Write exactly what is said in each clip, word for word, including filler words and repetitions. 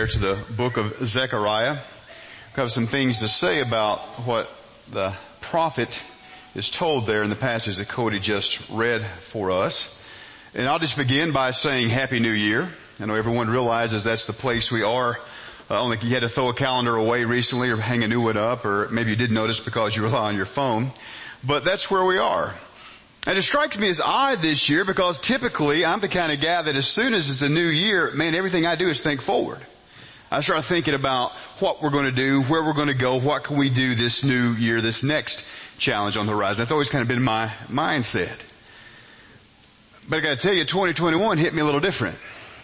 there to the book of Zechariah. We have some things to say about what the prophet is told there in the passage that Cody just read for us. And I'll just begin by saying Happy New Year. I know everyone realizes that's the place we are. Uh, only you had to throw a calendar away recently or hang a new one up, or maybe you did notice because you rely on your phone. But that's where we are. And it strikes me as odd this year because typically I'm the kind of guy that as soon as it's a new year, man, everything I do is think forward. I start thinking about what we're going to do, where we're going to go, what can we do this new year, this next challenge on the horizon. That's always kind of been my mindset. But I got to tell you, twenty twenty-one hit me a little different.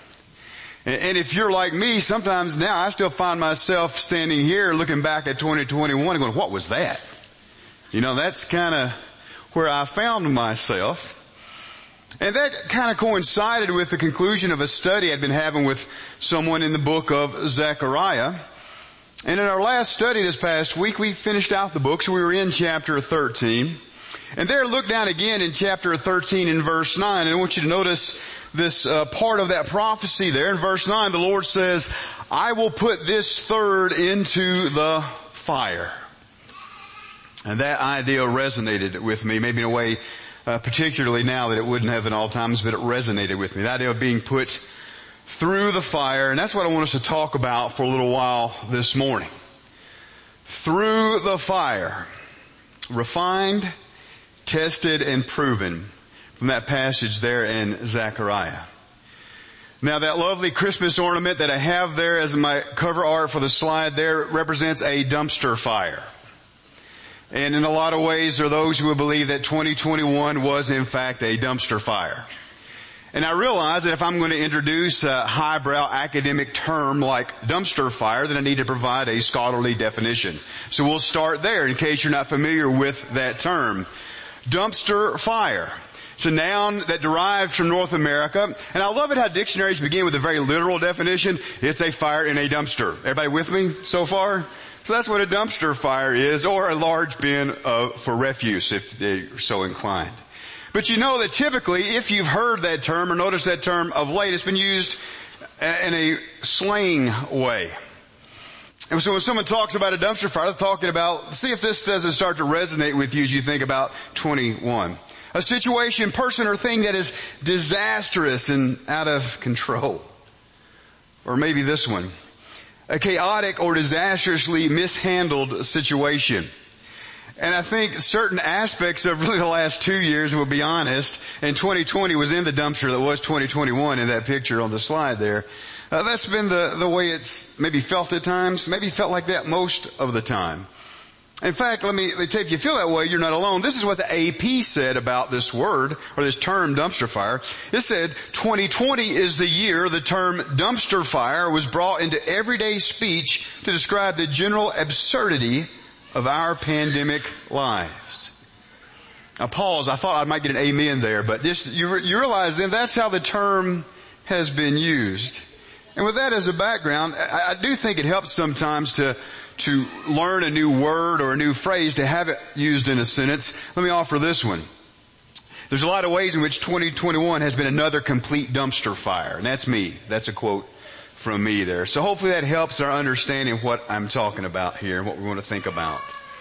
And if you're like me, sometimes now I still find myself standing here looking back at twenty twenty-one and going, what was that? You know, that's kind of where I found myself. And that kind of coincided with the conclusion of a study I'd been having with someone in the book of Zechariah. And in our last study this past week, we finished out the book, so we were in chapter thirteen. And there, look down again in chapter thirteen in verse nine, and I want you to notice this uh, part of that prophecy there. In verse nine, the Lord says, I will put this third into the fire. And that idea resonated with me, maybe in a way, uh, particularly now that it wouldn't have in all times, but it resonated with me. The idea of being put through the fire, and that's what I want us to talk about for a little while this morning. Through the fire. Refined, tested, and proven. From that passage there in Zechariah. Now that lovely Christmas ornament that I have there as my cover art for the slide there represents a dumpster fire. And in a lot of ways there are those who will believe that twenty twenty-one was in fact a dumpster fire. And I realize that if I'm going to introduce a highbrow academic term like dumpster fire, then I need to provide a scholarly definition. So we'll start there in case you're not familiar with that term. Dumpster fire. It's a noun that derives from North America. And I love it how dictionaries begin with a very literal definition. It's a fire in a dumpster. Everybody with me so far? So that's what a dumpster fire is, or a large bin of, for refuse if they're so inclined. But you know that typically, if you've heard that term or noticed that term of late, it's been used in a slang way. And so when someone talks about a dumpster fire, they're talking about, see if this doesn't start to resonate with you as you think about twenty-one. A situation, person, or thing that is disastrous and out of control. Or maybe this one. A chaotic or disastrously mishandled situation. And I think certain aspects of really the last two years, we'll be honest, and twenty twenty was in the dumpster that was twenty twenty-one in that picture on the slide there. Uh, that's been the, the way it's maybe felt at times, maybe felt like that most of the time. In fact, let me, let me tell you, if you feel that way, you're not alone. This is what the A P said about this word, or this term dumpster fire. It said, twenty twenty is the year the term dumpster fire was brought into everyday speech to describe the general absurdity of our pandemic lives. Now pause, I thought I might get an amen there, but this, you, you realize then that's how the term has been used. And with that as a background, I, I do think it helps sometimes to to learn a new word or a new phrase, to have it used in a sentence. Let me offer this one. There's a lot of ways in which twenty twenty-one has been another complete dumpster fire. And that's me. That's a quote from me there. So hopefully that helps our understanding of what I'm talking about here and what we want to think about.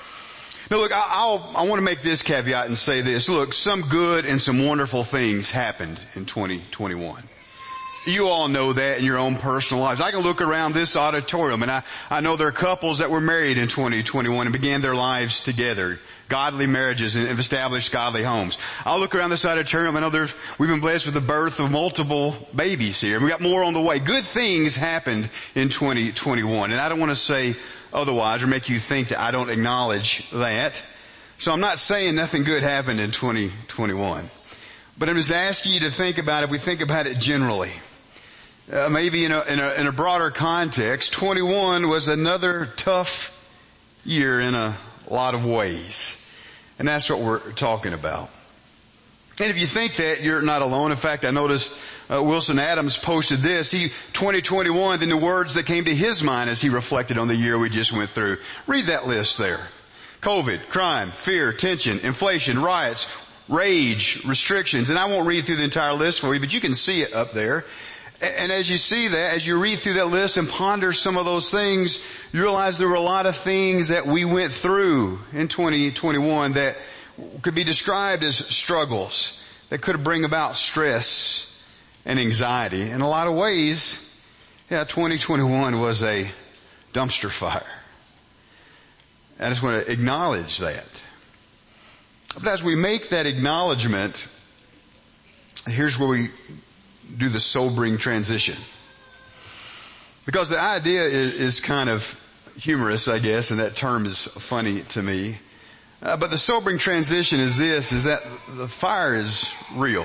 Now look, I'll, I want to make this caveat and say this. Look, some good and some wonderful things happened in twenty twenty-one. You all know that in your own personal lives. I can look around this auditorium and I, I know there are couples that were married in twenty twenty-one and began their lives together. Godly marriages and have established godly homes. I'll look around this auditorium. I know there's, we've been blessed with the birth of multiple babies here. We got more on the way. Good things happened in twenty twenty-one. And I don't want to say otherwise or make you think that I don't acknowledge that. So I'm not saying nothing good happened in twenty twenty-one. But I'm just asking you to think about it, if we think about it generally. Uh, maybe in a, in a, in a broader context, twenty-one was another tough year in a lot of ways. And that's what we're talking about. And if you think that, you're not alone. In fact, I noticed uh, Wilson Adams posted this. He, twenty twenty-one, then the words that came to his mind as he reflected on the year we just went through. Read that list there. COVID, crime, fear, tension, inflation, riots, rage, restrictions. And I won't read through the entire list for you, but you can see it up there. And as you see that, as you read through that list and ponder some of those things, you realize there were a lot of things that we went through in twenty twenty-one that could be described as struggles that could bring about stress and anxiety. In a lot of ways, yeah, twenty twenty-one was a dumpster fire. I just want to acknowledge that. But as we make that acknowledgement, here's where we do the sobering transition. Because the idea is, is kind of humorous, I guess, and that term is funny to me. Uh, but the sobering transition is this, is that the fire is real.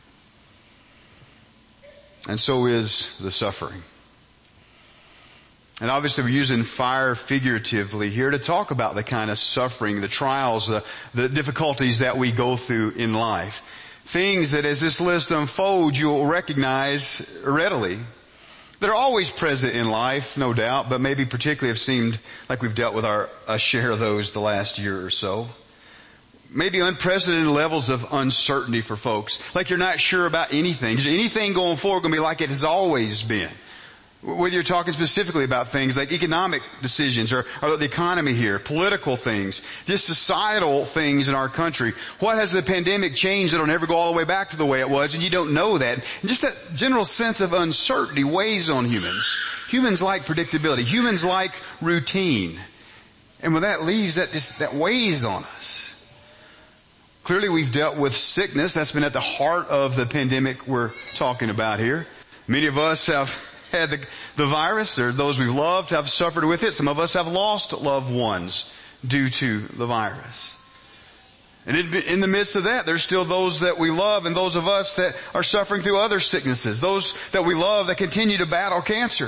And so is the suffering. And obviously we're using fire figuratively here to talk about the kind of suffering, the trials, the, the difficulties that we go through in life. Things that as this list unfolds you'll recognize readily. They're always present in life, no doubt, but maybe particularly have seemed like we've dealt with our a share of those the last year or so. Maybe unprecedented levels of uncertainty for folks. Like you're not sure about anything. Is anything going forward going to be like it has always been? Whether you're talking specifically about things like economic decisions or, or the economy here, political things, just societal things in our country. What has the pandemic changed that'll never go all the way back to the way it was, and you don't know that? And just that general sense of uncertainty weighs on humans. Humans like predictability. Humans like routine. And when that leaves, that just, that weighs on us. Clearly we've dealt with sickness. That's been at the heart of the pandemic we're talking about here. Many of us have had the, the virus, or those we've loved have suffered with it. Some of us have lost loved ones due to the virus. And in, in the midst of that, there's still those that we love and those of us that are suffering through other sicknesses. Those that we love that continue to battle cancer.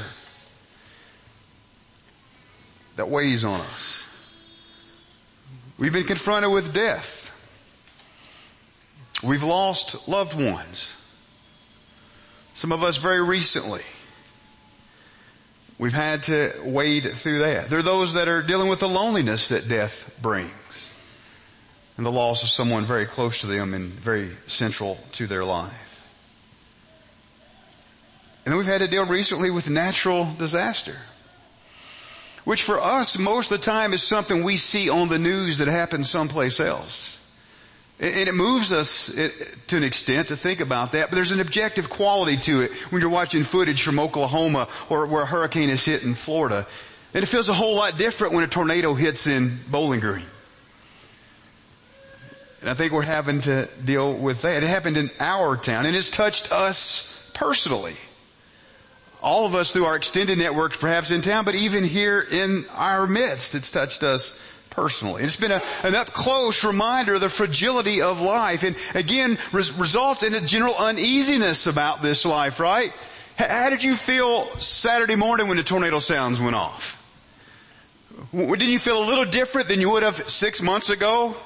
That weighs on us. We've been confronted with death. We've lost loved ones. Some of us very recently. We've had to wade through that. There are those that are dealing with the loneliness that death brings and the loss of someone very close to them and very central to their life. And then we've had to deal recently with natural disaster, which for us most of the time is something we see on the news that happens someplace else. And it moves us to an extent to think about that, but there's an objective quality to it when you're watching footage from Oklahoma or where a hurricane is hit in Florida. And it feels a whole lot different when a tornado hits in Bowling Green. And I think we're having to deal with that. It happened in our town and it's touched us personally. All of us through our extended networks perhaps in town, but even here in our midst, it's touched us personally. It's been a, an up-close reminder of the fragility of life, and again res- results in a general uneasiness about this life, right? H- how did you feel Saturday morning when the tornado sounds went off? W- didn't you feel a little different than you would have six months ago?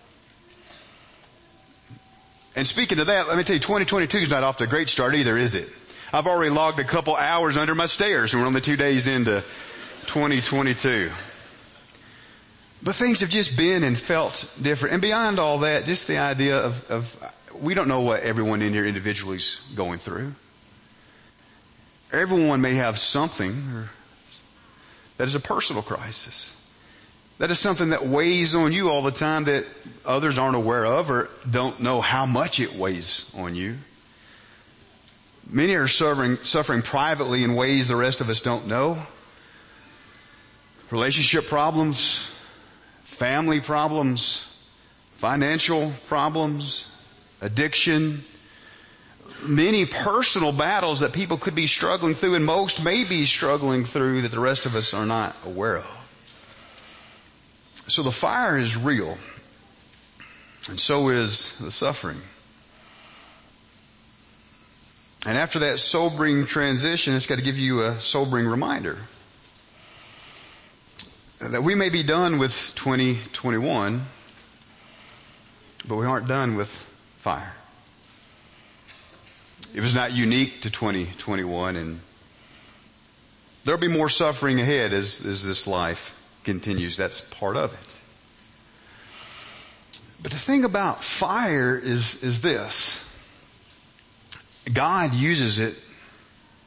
And speaking of that, let me tell you, twenty twenty-two is not off to a great start either, is it? I've already logged a couple hours under my stairs, and we're only two days into twenty twenty-two. But things have just been and felt different. And beyond all that, just the idea of, of we don't know what everyone in here individually is going through. Everyone may have something that is a personal crisis. That is something that weighs on you all the time that others aren't aware of or don't know how much it weighs on you. Many are suffering, suffering privately in ways the rest of us don't know. Relationship problems, family problems, financial problems, addiction, many personal battles that people could be struggling through, and most may be struggling through that the rest of us are not aware of. So the fire is real, and so is the suffering. And after that sobering transition, it's got to give you a sobering reminder that we may be done with twenty twenty-one, but we aren't done with fire. It was not unique to twenty twenty-one, and there'll be more suffering ahead as, as this life continues. That's part of it. But the thing about fire is, is this. God uses it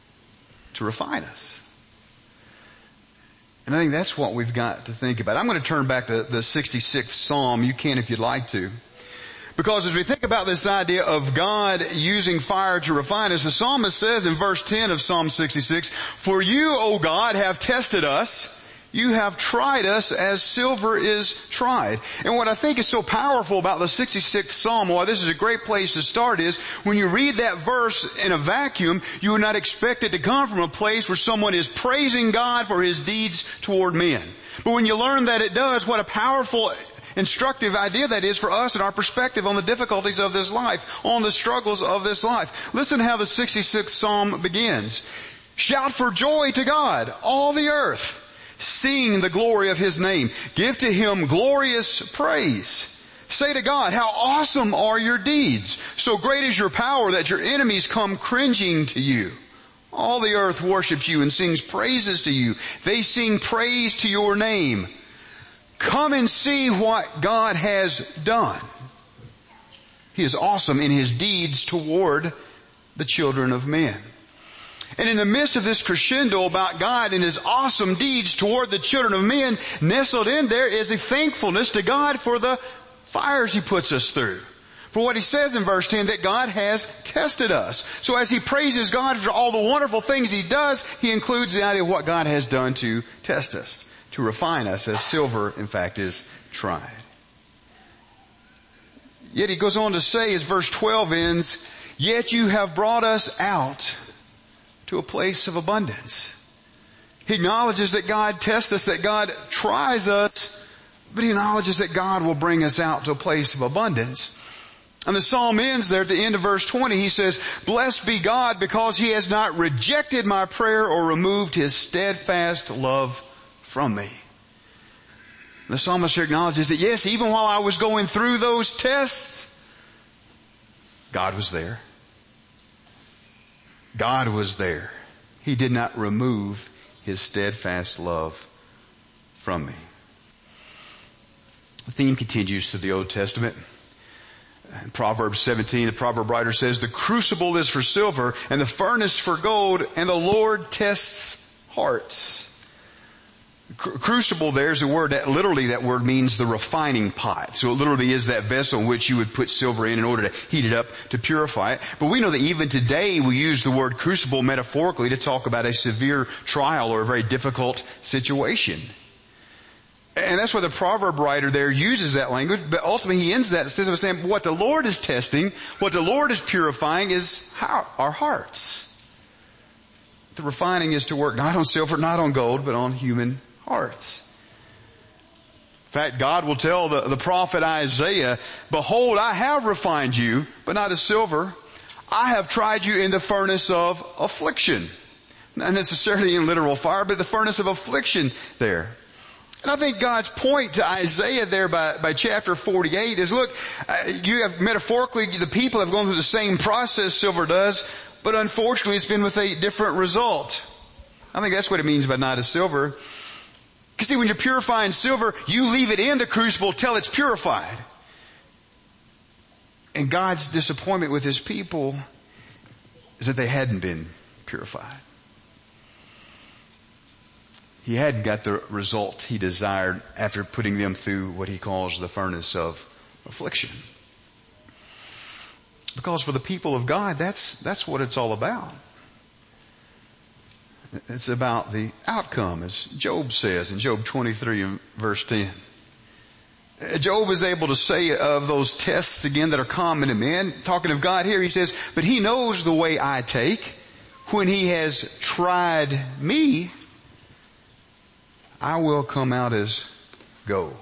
to refine us. And I think that's what we've got to think about. I'm going to turn back to the sixty-sixth Psalm. You can if you'd like to. Because as we think about this idea of God using fire to refine us, the psalmist says in verse ten of Psalm sixty-six, "For you, O God, have tested us. You have tried us as silver is tried." And what I think is so powerful about the sixty-sixth Psalm, why this is a great place to start, is when you read that verse in a vacuum, you would not expect it to come from a place where someone is praising God for His deeds toward men. But when you learn that it does, what a powerful, instructive idea that is for us and our perspective on the difficulties of this life, on the struggles of this life. Listen how the sixty-sixth Psalm begins. "Shout for joy to God, all the earth. Sing the glory of His name. Give to Him glorious praise. Say to God, how awesome are your deeds. So great is your power that your enemies come cringing to you. All the earth worships you and sings praises to you. They sing praise to your name. Come and see what God has done. He is awesome in His deeds toward the children of men." And in the midst of this crescendo about God and His awesome deeds toward the children of men, nestled in there is a thankfulness to God for the fires He puts us through. For what He says in verse ten, that God has tested us. So as he praises God for all the wonderful things He does, he includes the idea of what God has done to test us, to refine us as silver, in fact, is tried. Yet he goes on to say, as verse twelve ends, "Yet you have brought us out to a place of abundance." He acknowledges that God tests us, that God tries us, but he acknowledges that God will bring us out to a place of abundance. And the psalm ends there at the end of verse twenty. He says, "Blessed be God because He has not rejected my prayer or removed His steadfast love from me." The psalmist here acknowledges that yes, even while I was going through those tests, God was there. God was there. He did not remove His steadfast love from me. The theme continues to the Old Testament. In Proverbs seventeen, the proverb writer says, "The crucible is for silver and the furnace for gold, and the Lord tests hearts." Crucible there is a word that literally that word means the refining pot. So it literally is that vessel in which you would put silver in in order to heat it up to purify it. But we know that even today we use the word crucible metaphorically to talk about a severe trial or a very difficult situation. And that's why the proverb writer there uses that language, but ultimately he ends that instead of saying what the Lord is testing, what the Lord is purifying is how, our hearts. The refining is to work not on silver, not on gold, but on human hearts. In fact, God will tell the, the prophet Isaiah, "Behold, I have refined you, but not as silver. I have tried you in the furnace of affliction." Not necessarily in literal fire, but the furnace of affliction there. And I think God's point to Isaiah there by, by chapter forty-eight is, look, uh, you have metaphorically, the people have gone through the same process silver does, but unfortunately it's been with a different result. I think that's what it means by not as silver. Because see, when you're purifying silver, you leave it in the crucible till it's purified. And God's disappointment with His people is that they hadn't been purified. He hadn't got the result He desired after putting them through what He calls the furnace of affliction. Because for the people of God, that's, that's what it's all about. It's about the outcome, as Job says in Job twenty-three and verse ten. Job is able to say of those tests again that are common to men, talking of God here, he says, "But He knows the way I take. When He has tried me, I will come out as gold."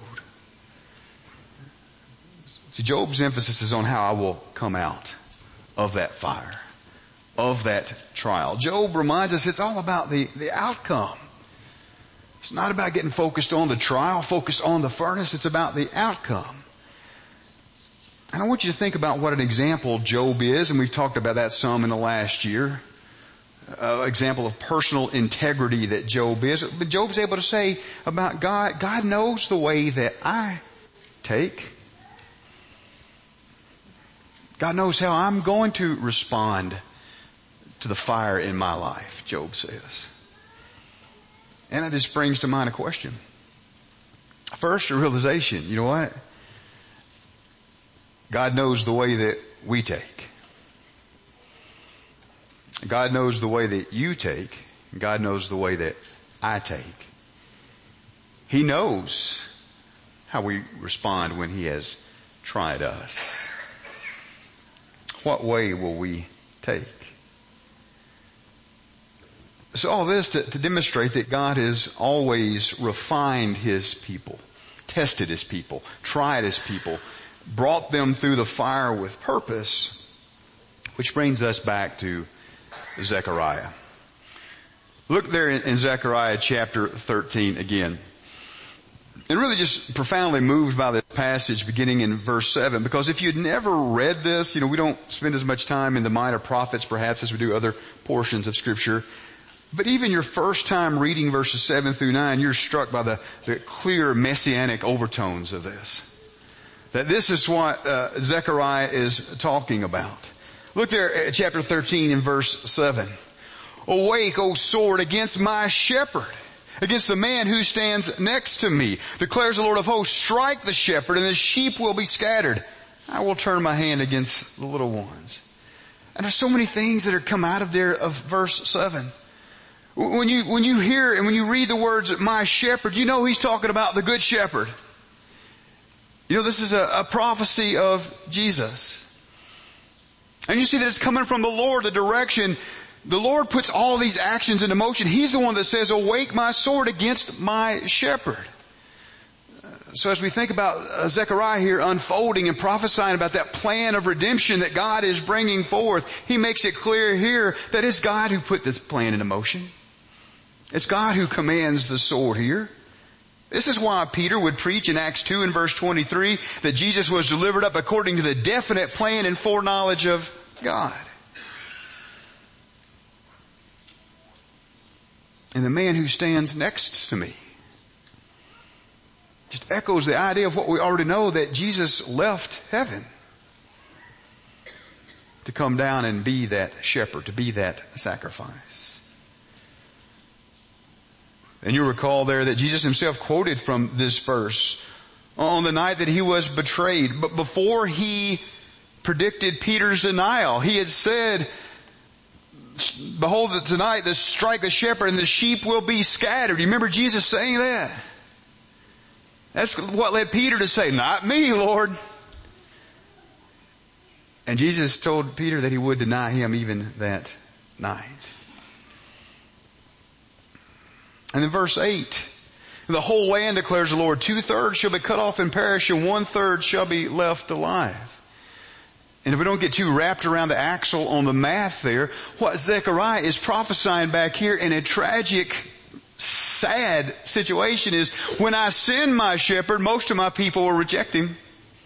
See, Job's emphasis is on how I will come out of that fire, of that trial. Job reminds us it's all about the, the outcome. It's not about getting focused on the trial, focused on the furnace. It's about the outcome. And I want you to think about what an example Job is, and we've talked about that some in the last year. Uh, example of personal integrity that Job is. But Job's able to say about God, God knows the way that I take. God knows how I'm going to respond to the fire in my life, Job says. And that just brings to mind a question. First, a realization, you know what? God knows the way that we take. God knows the way that you take. God knows the way that I take. He knows how we respond when He has tried us. What way will we take? So all this to, to demonstrate that God has always refined His people, tested His people, tried His people, brought them through the fire with purpose, which brings us back to Zechariah. Look there in, in Zechariah chapter thirteen again. And really just profoundly moved by this passage beginning in verse seven, because if you'd never read this, you know, we don't spend as much time in the minor prophets perhaps as we do other portions of Scripture. But even your first time reading verses seven through nine, you're struck by the, the clear messianic overtones of this. That this is what uh, Zechariah is talking about. Look there at chapter thirteen in verse seven. Awake, O sword, against my shepherd, against the man who stands next to me, declares the Lord of hosts. Strike the shepherd and the sheep will be scattered. I will turn my hand against the little ones. And there's so many things that are come out of there of verse seven. When you, when you hear and when you read the words, my shepherd, you know He's talking about the good shepherd. You know, this is a, a prophecy of Jesus. And you see that it's coming from the Lord, the direction. The Lord puts all these actions into motion. He's the one that says, awake my sword against my shepherd. So as we think about Zechariah here unfolding and prophesying about that plan of redemption that God is bringing forth, he makes it clear here that it's God who put this plan into motion. It's God who commands the sword here. This is why Peter would preach in Acts two and verse twenty-three that Jesus was delivered up according to the definite plan and foreknowledge of God. And the man who stands next to me just echoes the idea of what we already know, that Jesus left heaven to come down and be that shepherd, to be that sacrifice. And you'll recall there that Jesus Himself quoted from this verse on the night that He was betrayed. But before He predicted Peter's denial, He had said, behold, tonight the strike the shepherd and the sheep will be scattered. You remember Jesus saying that? That's what led Peter to say, not me, Lord. And Jesus told Peter that He would deny Him even that night. And in verse eight, the whole land declares the Lord, two-thirds shall be cut off and perish, and one-third shall be left alive. And if we don't get too wrapped around the axle on the math there, what Zechariah is prophesying back here in a tragic, sad situation is, when I send my shepherd, most of my people will reject Him.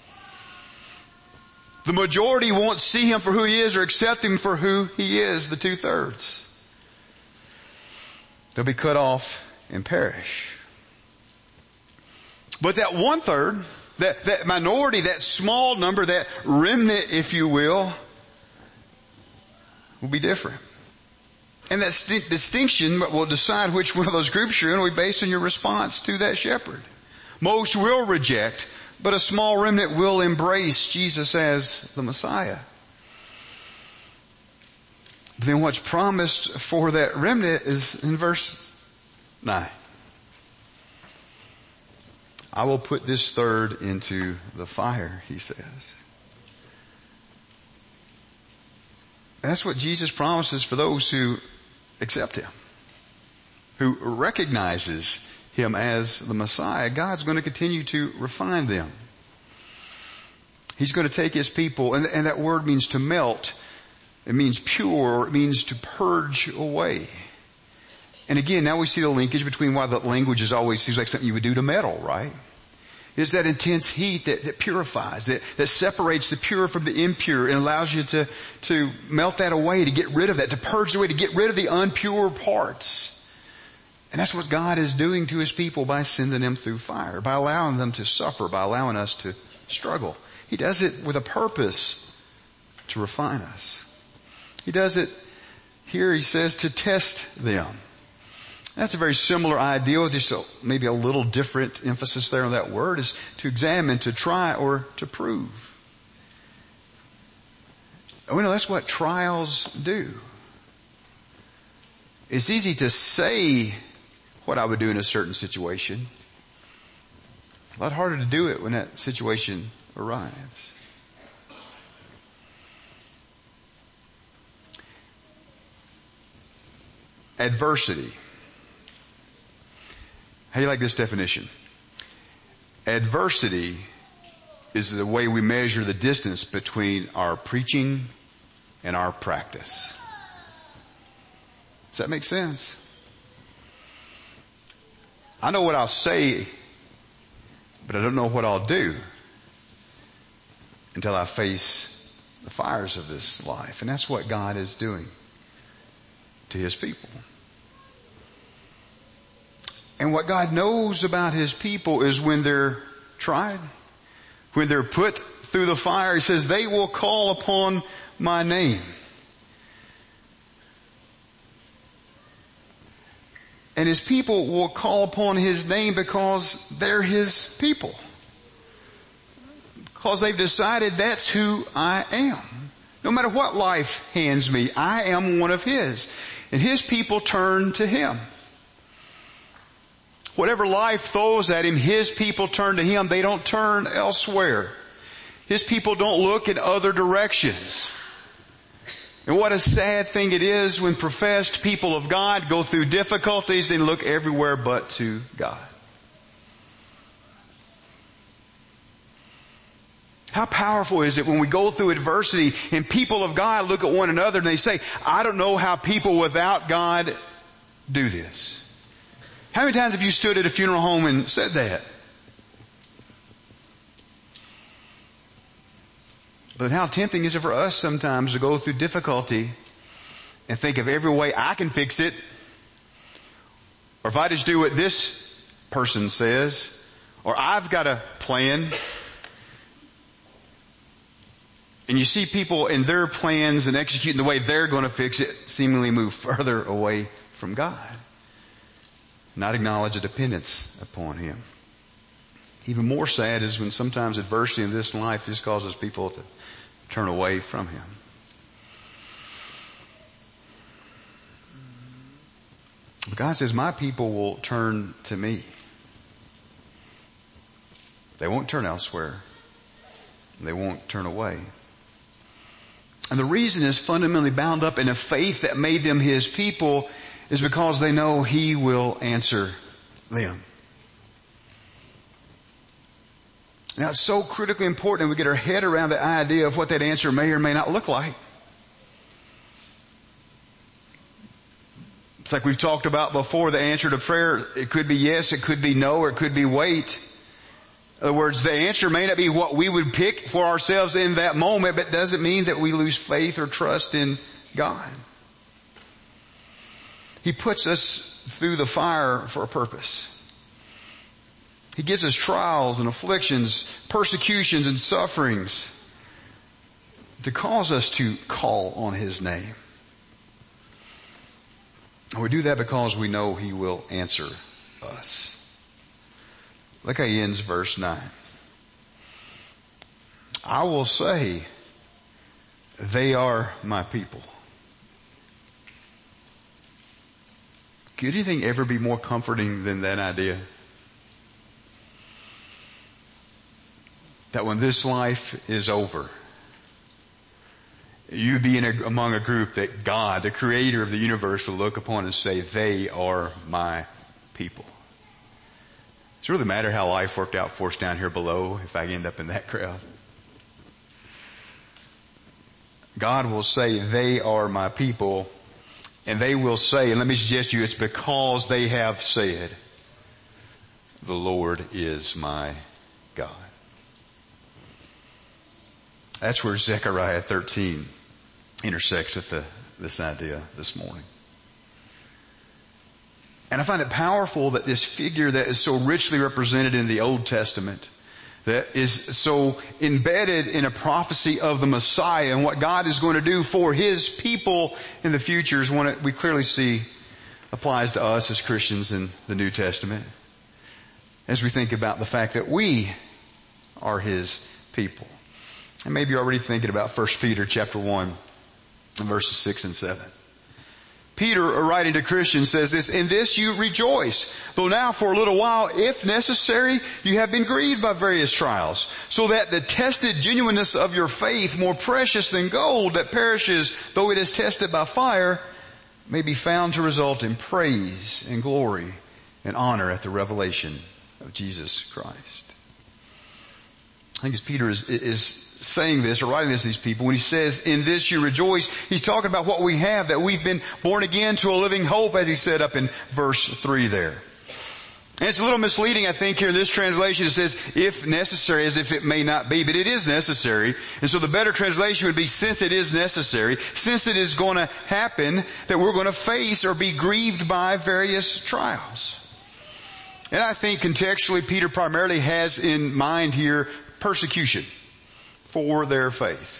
The majority won't see Him for who He is or accept Him for who He is, the two-thirds. They'll be cut off and perish. But that one-third, That, that minority, that small number, that remnant, if you will, will be different. And that st- distinction will decide which one of those groups you're in will be based on your response to that shepherd. Most will reject, but a small remnant will embrace Jesus as the Messiah. But then what's promised for that remnant is in verse nine. I will put this third into the fire, He says. That's what Jesus promises for those who accept Him, who recognizes Him as the Messiah. God's going to continue to refine them. He's going to take His people, and, and that word means to melt. It means pure, or it means to purge away. And again, now we see the linkage between why the language is always seems like something you would do to metal, right? It's that intense heat that, that purifies, that, that separates the pure from the impure and allows you to, to melt that away, to get rid of that, to purge away, to get rid of the impure parts. And that's what God is doing to His people by sending them through fire, by allowing them to suffer, by allowing us to struggle. He does it with a purpose to refine us. He does it Here he says to test them. That's a very similar idea with just a, maybe a little different emphasis there on that word, is to examine, to try, or to prove. We know that's what trials do. It's easy to say what I would do in a certain situation. A lot harder to do it when that situation arrives. Adversity. How do you like this definition? Adversity is the way we measure the distance between our preaching and our practice. Does that make sense? I know what I'll say, but I don't know what I'll do until I face the fires of this life. And that's what God is doing to His people. And what God knows about His people is when they're tried, when they're put through the fire, He says, they will call upon my name. And His people will call upon His name because they're His people. Because they've decided that's who I am. No matter what life hands me, I am one of His. And His people turn to Him. Whatever life throws at Him, His people turn to Him. They don't turn elsewhere. His people don't look in other directions. And what a sad thing it is when professed people of God go through difficulties, they look everywhere but to God. How powerful is it when we go through adversity and people of God look at one another and they say, I don't know how people without God do this. How many times have you stood at a funeral home and said that? But how tempting is it for us sometimes to go through difficulty and think of every way I can fix it. Or if I just do what this person says, or I've got a plan. And you see people in their plans and executing the way they're going to fix it seemingly move further away from God. Not acknowledge a dependence upon Him. Even more sad is when sometimes adversity in this life just causes people to turn away from Him. But God says, my people will turn to me. They won't turn elsewhere. They won't turn away. And the reason is fundamentally bound up in a faith that made them His people is because they know He will answer them. Now it's so critically important that we get our head around the idea of what that answer may or may not look like. It's like we've talked about before, the answer to prayer, it could be yes, it could be no, or it could be wait. In other words, the answer may not be what we would pick for ourselves in that moment, but it doesn't mean that we lose faith or trust in God. He puts us through the fire for a purpose. He gives us trials and afflictions, persecutions and sufferings to cause us to call on His name. And we do that because we know He will answer us. Look how He ends verse nine. I will say, they are my people. Could anything ever be more comforting than that idea? That when this life is over, you be in a, among a group that God, the creator of the universe, will look upon and say, they are my people. Does it really matter how life worked out for us down here below if I end up in that crowd? God will say, they are my people. And they will say, and let me suggest to you, it's because they have said, the Lord is my God. That's where Zechariah thirteen intersects with the, this idea this morning. And I find it powerful that this figure that is so richly represented in the Old Testament, that is so embedded in a prophecy of the Messiah and what God is going to do for His people in the future is one that we clearly see applies to us as Christians in the New Testament as we think about the fact that we are His people. And maybe you're already thinking about First Peter chapter one and verses six and seven. Peter, writing to Christians, says this, "In this you rejoice, though now for a little while, if necessary, you have been grieved by various trials, so that the tested genuineness of your faith, more precious than gold that perishes, though it is tested by fire, may be found to result in praise and glory and honor at the revelation of Jesus Christ." I think as Peter is, is saying this or writing this to these people, when he says, "In this you rejoice," he's talking about what we have, that we've been born again to a living hope, as he said up in verse three there. And it's a little misleading, I think, here in this translation. It says, "if necessary," as if it may not be, but it is necessary. And so the better translation would be, since it is necessary, since it is going to happen, that we're going to face or be grieved by various trials. And I think contextually Peter primarily has in mind here persecution for their faith.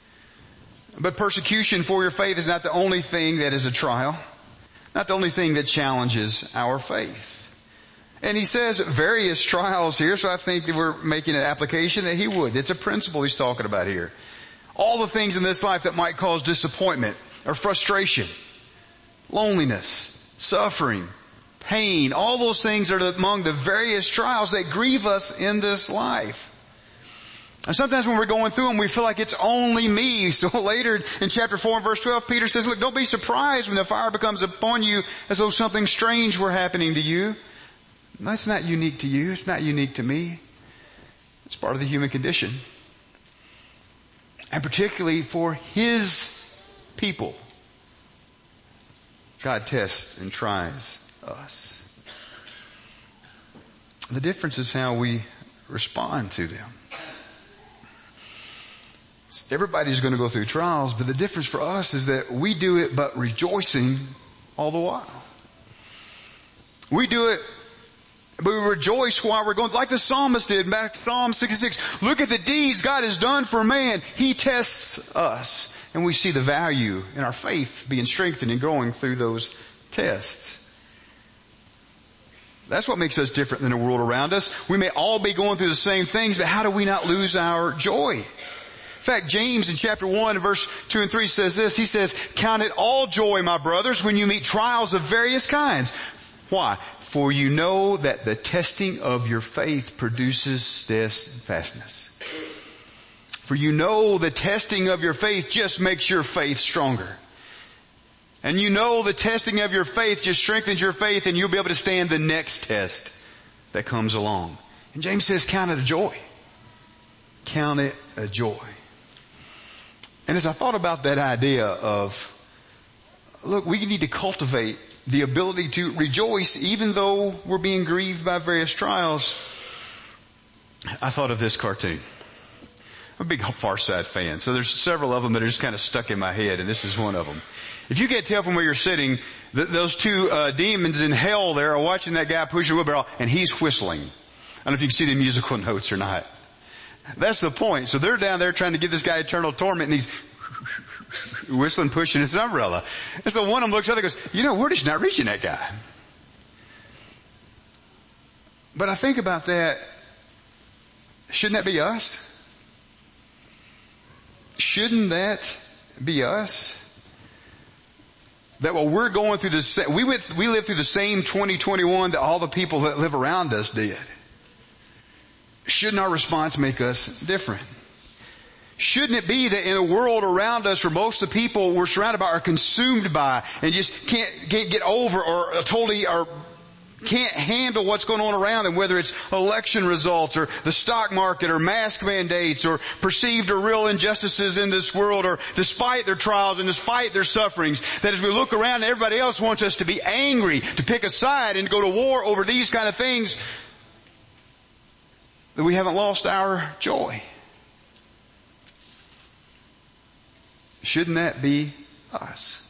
But persecution for your faith is not the only thing that is a trial, not the only thing that challenges our faith. And he says various trials here, so I think that we're making an application that he would. It's a principle he's talking about here. All the things in this life that might cause disappointment or frustration, loneliness, suffering, pain, all those things are among the various trials that grieve us in this life. And sometimes when we're going through them, we feel like it's only me. So later in chapter four and verse twelve, Peter says, look, don't be surprised when the fire becomes upon you as though something strange were happening to you. That's not unique to you. It's not unique to me. It's part of the human condition. And particularly for His people, God tests and tries us. The difference is how we respond to them. Everybody's going to go through trials, but the difference for us is that we do it but rejoicing all the while. We do it, but we rejoice while we're going, like the psalmist did back in Psalm sixty-six. Look at the deeds God has done for man. He tests us. And we see the value in our faith being strengthened and growing through those tests. That's what makes us different than the world around us. We may all be going through the same things, but how do we not lose our joy? In fact, James in chapter one verse two and three says this. He says, "Count it all joy, my brothers, when you meet trials of various kinds." Why? "For you know that the testing of your faith produces steadfastness." For you know the testing of your faith just makes your faith stronger. And you know the testing of your faith just strengthens your faith, and you'll be able to stand the next test that comes along. And James says, count it a joy. Count it a joy. And as I thought about that idea of, look, we need to cultivate the ability to rejoice even though we're being grieved by various trials, I thought of this cartoon. I'm a big Far Side fan, so there's several of them that are just kind of stuck in my head, and this is one of them. If you can't tell from where you're sitting, th- those two uh, demons in hell there are watching that guy push a wheelbarrow, and he's whistling. I don't know if you can see the musical notes or not. That's the point. So they're down there trying to give this guy eternal torment, and he's whistling, pushing his umbrella. And so one of them looks up and goes, you know, we're just not reaching that guy. But I think about that. Shouldn't that be us? Shouldn't that be us? That while we're going through this, we went, we lived through the same twenty twenty-one that all the people that live around us did. Shouldn't our response make us different? Shouldn't it be that in the world around us, where most of the people we're surrounded by are consumed by and just can't, can't get over or totally are can't handle what's going on around them, whether it's election results or the stock market or mask mandates or perceived or real injustices in this world, or despite their trials and despite their sufferings, that as we look around, everybody else wants us to be angry, to pick a side and go to war over these kind of things, that we haven't lost our joy. Shouldn't that be us?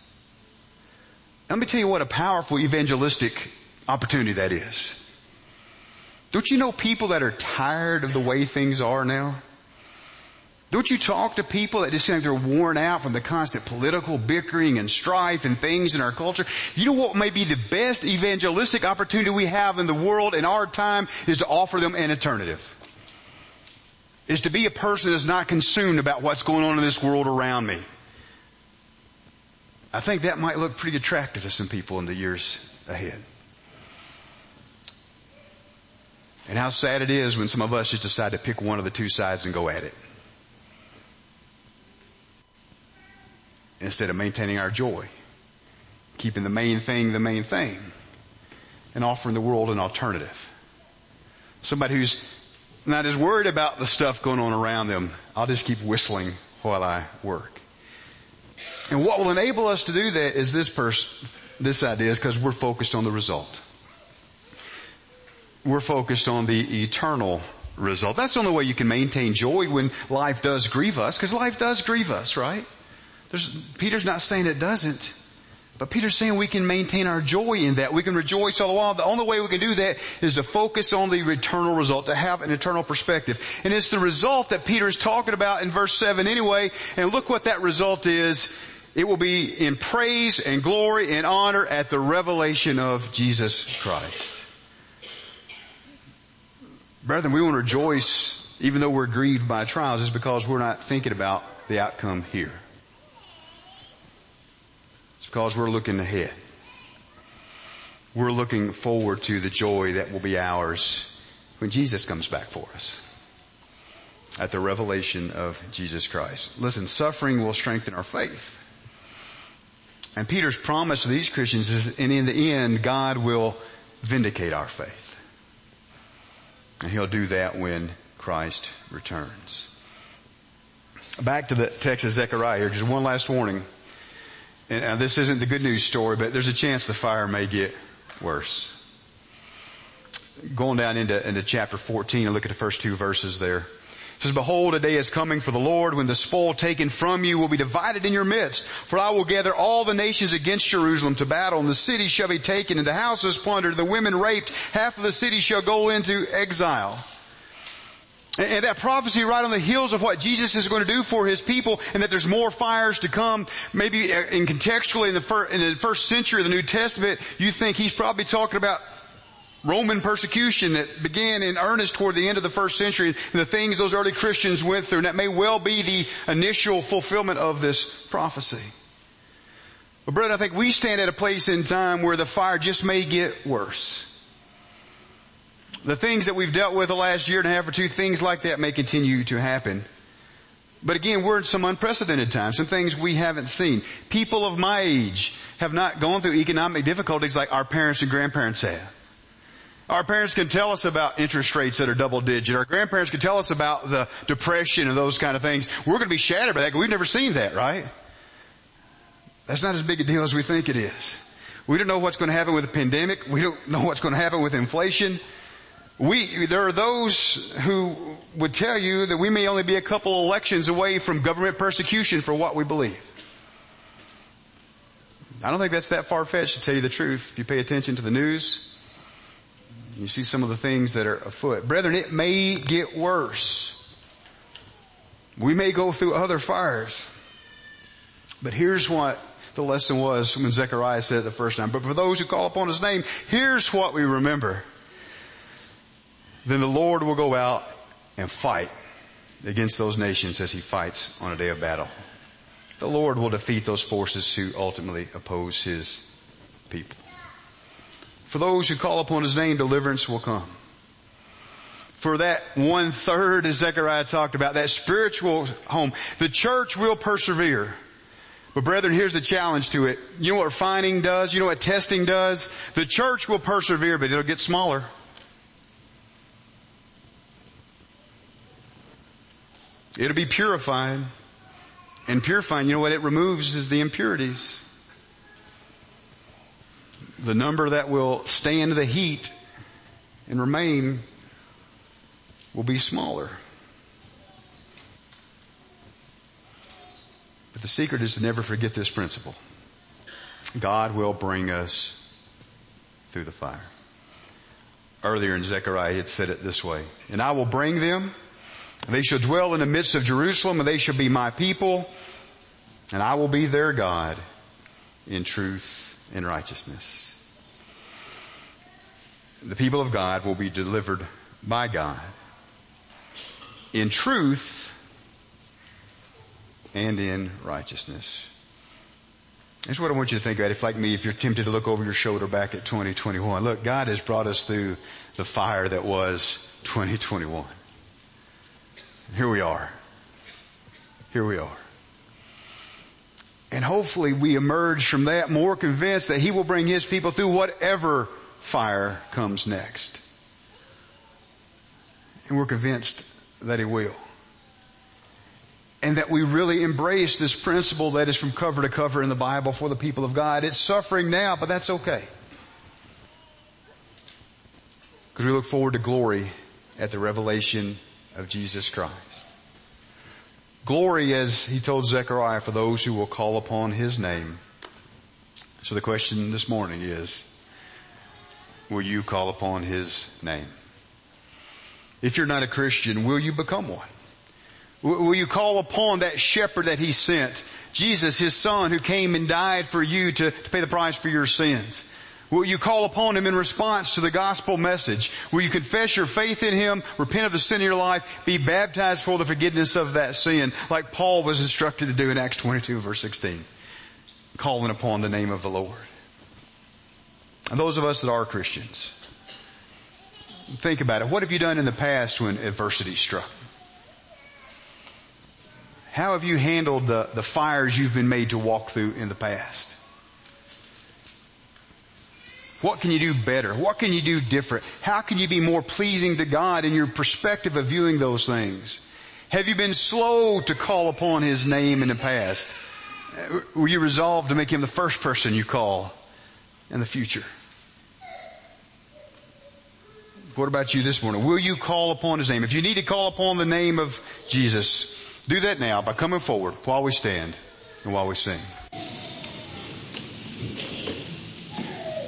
Let me tell you what a powerful evangelistic opportunity that is. Don't you know people that are tired of the way things are now? Don't you talk to people that just seem like they're worn out from the constant political bickering and strife and things in our culture? You know what may be the best evangelistic opportunity we have in the world in our time is to offer them an alternative. Is to be a person that's not consumed about what's going on in this world around me. I think that might look pretty attractive to some people in the years ahead. And how sad it is when some of us just decide to pick one of the two sides and go at it. Instead of maintaining our joy. Keeping the main thing the main thing. And offering the world an alternative. Somebody who's not as worried about the stuff going on around them. I'll just keep whistling while I work. And what will enable us to do that is this person, this idea is because we're focused on the result. We're focused on the eternal result. That's the only way you can maintain joy when life does grieve us, because life does grieve us, right? There's, Peter's not saying it doesn't, but Peter's saying we can maintain our joy in that. We can rejoice all the while. The only way we can do that is to focus on the eternal result, to have an eternal perspective. And it's the result that Peter is talking about in verse seven anyway. And look what that result is. It will be in praise and glory and honor at the revelation of Jesus Christ. Brethren, we want to rejoice even though we're grieved by trials, is because we're not thinking about the outcome here. It's because we're looking ahead. We're looking forward to the joy that will be ours when Jesus comes back for us. At the revelation of Jesus Christ. Listen, suffering will strengthen our faith. And Peter's promise to these Christians is, and in the end, God will vindicate our faith. And He'll do that when Christ returns. Back to the text of Zechariah here, just one last warning. And uh, this isn't the good news story, but there's a chance the fire may get worse. Going down into, into chapter fourteen and look at the first two verses there. It says, behold, a day is coming for the Lord when the spoil taken from you will be divided in your midst. For I will gather all the nations against Jerusalem to battle, and the city shall be taken, and the houses plundered, the women raped. Half of the city shall go into exile. And that prophecy right on the heels of what Jesus is going to do for His people, and that there's more fires to come. Maybe in contextually in the first, in the first century of the New Testament, you think He's probably talking about Roman persecution that began in earnest toward the end of the first century, and the things those early Christians went through. And that may well be the initial fulfillment of this prophecy. But brother, I think we stand at a place in time where the fire just may get worse. The things that we've dealt with the last year and a half or two, things like that may continue to happen. But again, we're in some unprecedented times, some things we haven't seen. People of my age have not gone through economic difficulties like our parents and grandparents have. Our parents can tell us about interest rates that are double digit. Our grandparents can tell us about the depression and those kind of things. We're going to be shattered by that because we've never seen that, right? That's not as big a deal as we think it is. We don't know what's going to happen with the pandemic. We don't know what's going to happen with inflation. We, there are those who would tell you that we may only be a couple elections away from government persecution for what we believe. I don't think that's that far-fetched, to tell you the truth. If you pay attention to the news, you see some of the things that are afoot. Brethren, it may get worse. We may go through other fires. But here's what the lesson was when Zechariah said it the first time. But for those who call upon His name, here's what we remember. Then the Lord will go out and fight against those nations as He fights on a day of battle. The Lord will defeat those forces who ultimately oppose His people. For those who call upon His name, deliverance will come. For that one third, as Zechariah talked about, that spiritual home, the church will persevere. But brethren, here's the challenge to it. You know what refining does? You know what testing does? The church will persevere, but it'll get smaller. It'll be purified. And purifying, you know what it removes is the impurities. The number that will stand the heat and remain will be smaller. But the secret is to never forget this principle. God will bring us through the fire. Earlier in Zechariah, he had said it this way, and I will bring them, and they shall dwell in the midst of Jerusalem, and they shall be my people, and I will be their God in truth and righteousness. The people of God will be delivered by God in truth and in righteousness. That's what I want you to think about. If, like me, if you're tempted to look over your shoulder back at twenty twenty-one, look, God has brought us through the fire that was twenty twenty-one. Here we are. Here we are. And hopefully we emerge from that more convinced that He will bring His people through whatever fire comes next. And we're convinced that He will. And that we really embrace this principle that is from cover to cover in the Bible for the people of God. It's suffering now, but that's okay. Because we look forward to glory at the revelation of Jesus Christ. Glory, as He told Zechariah, for those who will call upon His name. So the question this morning is, will you call upon His name? If you're not a Christian, will you become one? Will you call upon that shepherd that He sent, Jesus, His Son, who came and died for you to, to pay the price for your sins? Will you call upon Him in response to the gospel message? Will you confess your faith in Him, repent of the sin in your life, be baptized for the forgiveness of that sin, like Paul was instructed to do in Acts twenty-two, verse sixteen, calling upon the name of the Lord? And those of us that are Christians, think about it. What have you done in the past when adversity struck? How have you handled the, the fires you've been made to walk through in the past? What can you do better? What can you do different? How can you be more pleasing to God in your perspective of viewing those things? Have you been slow to call upon His name in the past? Were you resolved to make Him the first person you call in the future? What about you this morning? Will you call upon His name? If you need to call upon the name of Jesus, do that now by coming forward while we stand and while we sing.